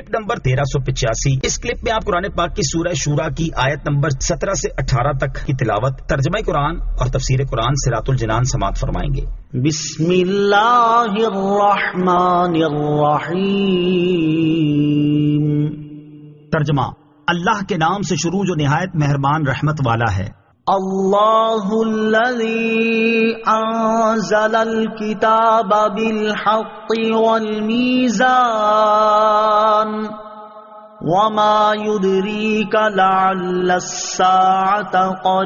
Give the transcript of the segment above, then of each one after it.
Number 1385۔ اس clip میں آپ قرآن پاک کی سورہ شورا کی آیت نمبر 17 سے 18 تک کی تلاوت، ترجمہ قرآن اور تفسیر قرآن صراط الجنان سماعت فرمائیں گے۔ بسم اللہ الرحمن الرحیم۔ ترجمہ، اللہ کے نام سے شروع جو نہایت مہربان رحمت والا ہے۔ اللہ الذی انزل الکتاب بالحق والمیزان وما یدریک لعل الساعة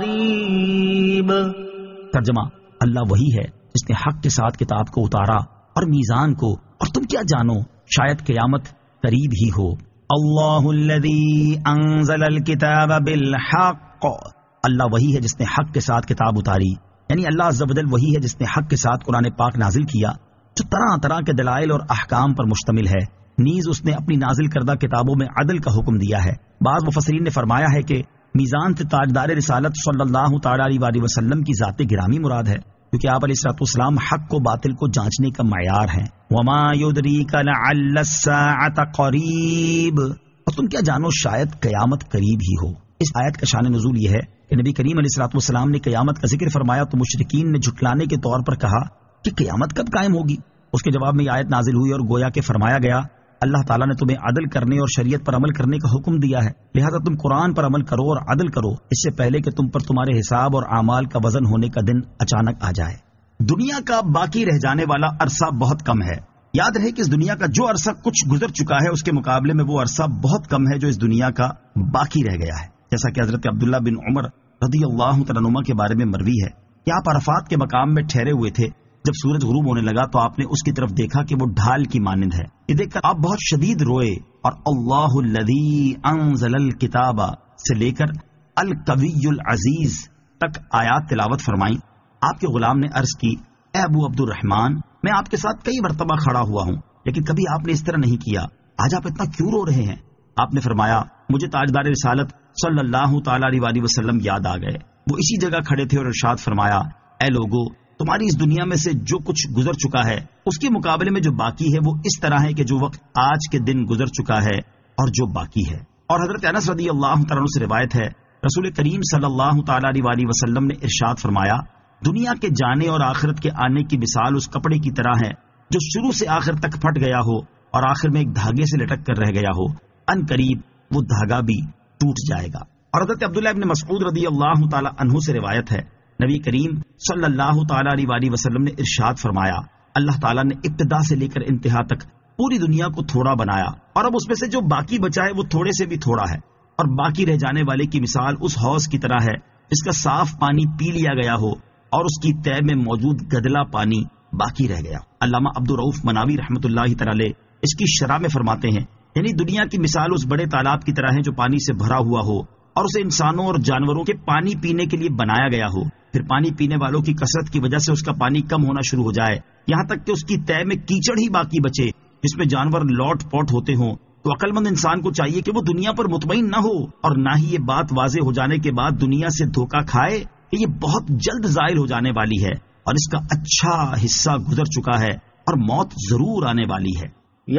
قریب۔ ترجمہ، اللہ وہی ہے جس نے حق کے ساتھ کتاب کو اتارا اور میزان کو، اور تم کیا جانو شاید قیامت قریب ہی ہو۔ اللہ الذی انزل الکتاب بالحق، اللہ وہی ہے جس نے حق کے ساتھ کتاب اتاری، یعنی اللہ عز و جل وہی ہے جس نے حق کے ساتھ قرآن پاک نازل کیا جو طرح طرح کے دلائل اور احکام پر مشتمل ہے۔ نیز اس نے اپنی نازل کردہ کتابوں میں عدل کا حکم دیا ہے۔ بعض مفسرین نے فرمایا ہے کہ میزان سے تاجدار رسالت صلی اللہ تعالی علیہ وسلم کی ذات گرامی مراد ہے، کیونکہ آپ علیہ الصلوۃ والسلام حق کو باطل کو جانچنے کا معیار ہیں۔ وما یدریک لعل الساعة قریب، اور تم کیا جانو شاید قیامت قریب ہی ہو۔ اس آیت کا شان نزول یہ ہے کہ نبی کریم علیہ الصلوۃ والسلام نے قیامت کا ذکر فرمایا تو مشرکین نے جھٹلانے کے طور پر کہا کہ قیامت کب قائم ہوگی۔ اس کے جواب میں یہ آیت نازل ہوئی اور گویا کہ فرمایا گیا اللہ تعالیٰ نے تمہیں عدل کرنے اور شریعت پر عمل کرنے کا حکم دیا ہے، لہذا تم قرآن پر عمل کرو اور عدل کرو اس سے پہلے کہ تم پر تمہارے حساب اور اعمال کا وزن ہونے کا دن اچانک آ جائے۔ دنیا کا باقی رہ جانے والا عرصہ بہت کم ہے۔ یاد رہے کہ اس دنیا کا جو عرصہ کچھ گزر چکا ہے اس کے مقابلے میں وہ عرصہ بہت کم ہے جو اس دنیا کا باقی رہ گیا ہے، جیسا کہ حضرت عبداللہ بن عمر رضی اللہ تعالیٰ عنہما کے بارے میں مروی ہے کہ آپ عرفات کے مقام میں ٹھہرے ہوئے تھے۔ جب سورج غروب ہونے لگا تو آپ نے اس کی طرف دیکھا کہ وہ ڈھال کی مانند ہے۔ یہ دیکھ کر آپ بہت شدید روئے اور اللہ الذی انزل الکتاب سے لے کر القوی العزیز تک آیات تلاوت فرمائیں۔ آپ کے غلام نے عرض کی، اے ابو عبد الرحمن، میں آپ کے ساتھ کئی مرتبہ کھڑا ہوا ہوں لیکن کبھی آپ نے اس طرح نہیں کیا، آج آپ اتنا کیوں رو رہے ہیں؟ آپ نے فرمایا، مجھے تاجدار رسالت صلی اللہ تعالی علیہ وسلم یاد آ گئے۔ وہ اسی جگہ کھڑے تھے اور ارشاد فرمایا، اے لوگو، تمہاری اس دنیا میں سے جو کچھ گزر چکا ہے اس کے مقابلے میں جو باقی ہے وہ اس طرح ہے کہ جو وقت آج کے دن گزر چکا ہے اور جو باقی ہے۔ اور حضرت انس رضی اللہ تعالیٰ عنہ سے روایت ہے، رسول کریم صلی اللہ تعالی علیہ وسلم نے ارشاد فرمایا، دنیا کے جانے اور آخرت کے آنے کی مثال اس کپڑے کی طرح ہے جو شروع سے آخر تک پھٹ گیا ہو اور آخر میں ایک دھاگے سے لٹک کر رہ گیا ہو، ان قریب وہ دھاگا بھی ٹوٹ جائے گا۔ اور حضرت عبداللہ ابن مسعود رضی اللہ تعالی عنہ سے روایت ہے، نبی کریم صلی اللہ تعالی علیہ وسلم نے ارشاد فرمایا، اللہ تعالیٰ نے ابتدا سے لے کر انتہا تک پوری دنیا کو تھوڑا بنایا اور اب اس میں سے جو باقی بچا ہے وہ تھوڑے سے بھی تھوڑا ہے، اور باقی رہ جانے والے کی مثال اس حوض کی طرح ہے جس کا صاف پانی پی لیا گیا ہو اور اس کی تہ میں موجود گدلا پانی باقی رہ گیا۔ علامہ عبدالرؤف مناوی رحمۃ اللہ تعالی اس کی شرح میں فرماتے ہیں، یعنی دنیا کی مثال اس بڑے تالاب کی طرح ہے جو پانی سے بھرا ہوا ہو اور اسے انسانوں اور جانوروں کے پانی پینے کے لیے بنایا گیا ہو، پھر پانی پینے والوں کی کثرت کی وجہ سے اس کا پانی کم ہونا شروع ہو جائے، یہاں تک کہ اس کی تہ میں کیچڑ ہی باقی بچے جس میں جانور لوٹ پوٹ ہوتے ہوں، تو عقل مند انسان کو چاہیے کہ وہ دنیا پر مطمئن نہ ہو اور نہ ہی یہ بات واضح ہو جانے کے بعد دنیا سے دھوکہ کھائے کہ یہ بہت جلد زائل ہو جانے والی ہے اور اس کا اچھا حصہ گزر چکا ہے اور موت ضرور آنے والی ہے۔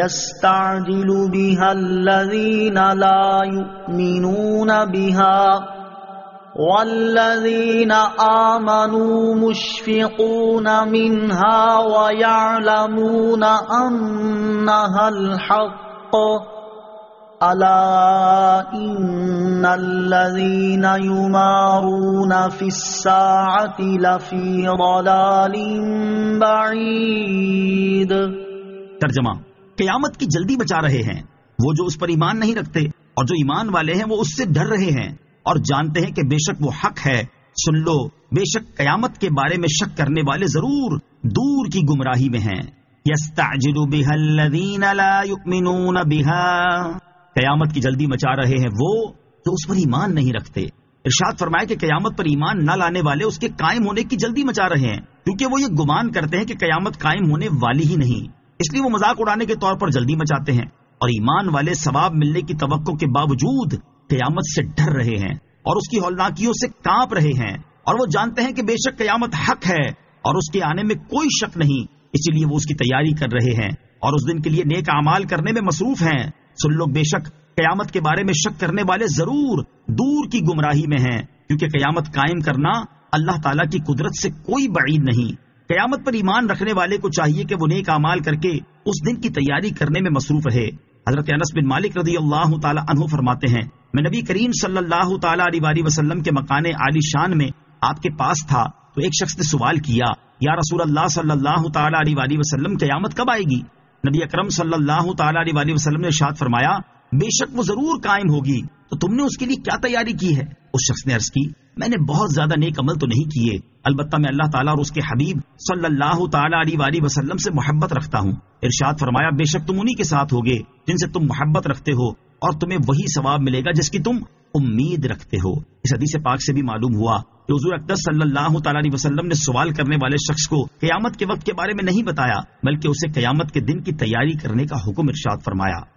يستعجل بها الذين لا يؤمنون بها والذين آمنوا مشفقون منها ويعلمون أنها الحق ألا إن الذين يمارون في الساعة لفي ضلال بعيد۔ ترجمہ، قیامت کی جلدی بچا رہے ہیں وہ جو اس پر ایمان نہیں رکھتے، اور جو ایمان والے ہیں وہ اس سے ڈر رہے ہیں اور جانتے ہیں کہ بے شک وہ حق ہے۔ سن لو، بے شک قیامت کے بارے میں شک کرنے والے ضرور دور کی گمراہی میں ہیں۔ یستعجل بها الذین لا یؤمنون بها، قیامت کی جلدی مچا رہے ہیں وہ جو اس پر ایمان نہیں رکھتے۔ ارشاد فرمائے کہ قیامت پر ایمان نہ لانے والے اس کے قائم ہونے کی جلدی مچا رہے ہیں، کیونکہ وہ یہ گمان کرتے ہیں کہ قیامت قائم ہونے والی ہی نہیں، اس لیے وہ مذاق اڑانے کے طور پر جلدی مچاتے ہیں، اور ایمان والے ثواب ملنے کی توقع کے باوجود قیامت سے ڈر رہے ہیں اور اس کی ہولناکیوں سے کانپ رہے ہیں، اور وہ جانتے ہیں کہ بے شک قیامت حق ہے اور اس کے آنے میں کوئی شک نہیں، اسی لیے وہ اس کی تیاری کر رہے ہیں اور اس دن کے لیے نیک اعمال کرنے میں مصروف ہیں سن لو، بے شک قیامت کے بارے میں شک کرنے والے ضرور دور کی گمراہی میں ہیں، کیونکہ قیامت قائم کرنا اللہ تعالیٰ کی قدرت سے کوئی بعید نہیں۔ قیامت پر ایمان رکھنے والے کو چاہیے کہ وہ نیک اعمال کر کے اس دن کی تیاری کرنے میں مصروف رہے۔ حضرت انس بن مالک رضی اللہ تعالی عنہ فرماتے ہیں، میں نبی کریم صلی اللہ تعالی علیہ وسلم کے مکان عالی شان میں آپ کے پاس تھا تو ایک شخص نے سوال کیا، یا رسول اللہ صلی اللہ تعالی علیہ وسلم، قیامت کب آئے گی؟ نبی اکرم صلی اللہ تعالی علیہ وسلم نے ارشاد فرمایا، بے شک وہ ضرور قائم ہوگی، تو تم نے اس کے لیے کیا تیاری کی ہے؟ اس شخص نے عرض کی، میں نے بہت زیادہ نیک عمل تو نہیں کیے، البتہ میں اللہ تعالیٰ اور اس کے حبیب صلی اللہ تعالی علیہ وسلم سے محبت رکھتا ہوں۔ ارشاد فرمایا، بے شک تم انہی کے ساتھ ہوگے جن سے تم محبت رکھتے ہو، اور تمہیں وہی ثواب ملے گا جس کی تم امید رکھتے ہو۔ اس حدیث پاک سے بھی معلوم ہوا کہ حضور اقدس صلی اللہ تعالی علیہ وسلم نے سوال کرنے والے شخص کو قیامت کے وقت کے بارے میں نہیں بتایا، بلکہ اسے قیامت کے دن کی تیاری کرنے کا حکم ارشاد فرمایا۔